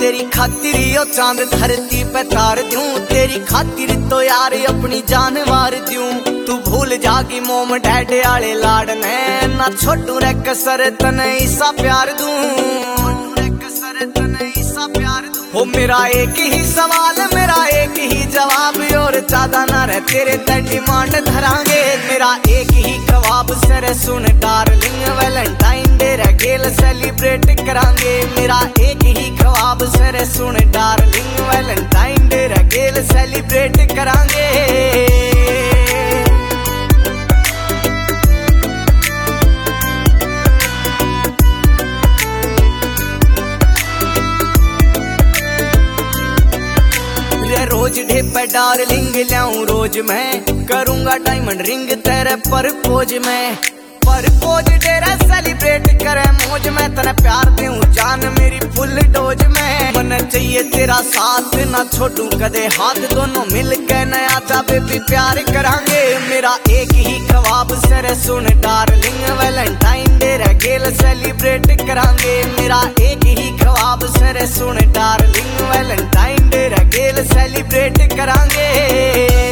तेरी खातिर यो चांद धरती पे तार दूं, तेरी खातिर तो यार अपनी जान मार दूं। तू भूल जागी मोम डैडे आले लाड ने, ना छोटू रे कसर तने ईसा प्यार दूं। हो मेरा एक ही सवाल मेरा एक ही जवाब, और ज्यादा ना रहे तेरे ते डिमांड धरांगे। मेरा एक ही ख्वाब सर सुन डार्लिंग, वैलेंटाइन डे रे गेल सेलिब्रेट करांगे। मेरा एक ही ख्वाब सर सुन डार्लिंग, वैलेंटाइन डे रे गेल सेलिब्रेट करांगे। रोज डे पे डार्लिंग ल्याऊं रोज मैं, करूंगा डायमंड रिंग तेरे परपोज में। परपोज तेरा सेलिब्रेट करे मौज में, तेरा प्यार दूं जान मेरी फुल डोज में। मन चाहिए तेरा साथ ना छोड़ूं कदे हाथ, दोनों मिल के नया सा बेबी प्यार करांगे। मेरा एक ही ख्वाब सर सुन डार्लिंग, वैलेंटाइन डे रे गेल सेलिब्रेट करांगे। मेरा एक ही ख्वाब सर सुन डार्लिंग, वैलेंटाइन डे रे गेल सेलिब्रेट करांगे।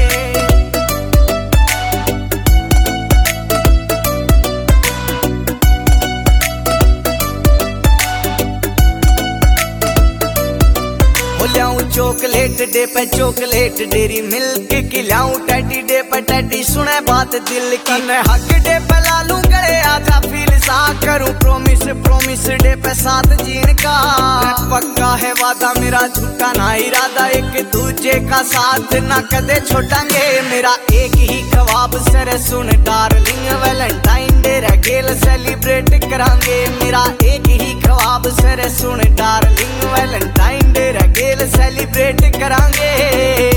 चॉकलेट डे पे चॉकलेट डेरी मिल्क खिलाऊं, टेडी डे पे टेडी सुने बात दिल की। मैं हक डे पे ला लूं गले आजा फील सा करूं प्रॉमिस, प्रॉमिस डे पे साथ जीने का पक्का है वादा मेरा, झूठा ना इरादा, एक दूजे का साथ ना कदे छोड़ांगे। मेरा एक ही ख्वाब सर सुन डार्लिंग, वैलेंटाइन डे रे गेल सेलिब्रेट करांगे। मेरा एक ही ख्वाब सर सुन डार्लिंग, वैलेंटाइन डे रे गेल सेलिब्रेट करांगे।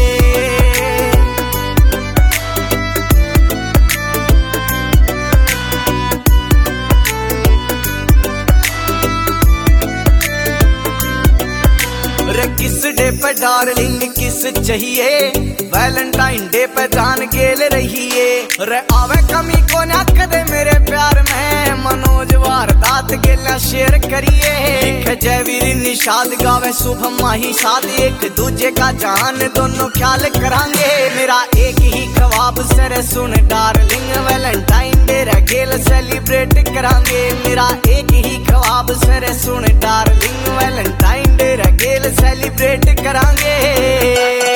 किस डे पे डार्लिंग किस चाहिए, वैलेंटाइन डे पे जान गेल रहिए। रे आवे कमी को ना कदे मेरे प्यार में, मनोज वारदात गेला शेयर करिए। लिखे जयवीर निषाद गावे शुभम माही साथ, एक दूजे का जान दोनों ख्याल करांगे। मेरा एक ही ख्वाब सर सुन डार्लिंग, वैलेंटाइन डे रे गेल सेलिब्रेट करांगे। मेरा एक ही ख्वाब सर सुन डार्लिंग, वैलेंटाइन डे रे गेल सेलिब्रेट करांगे।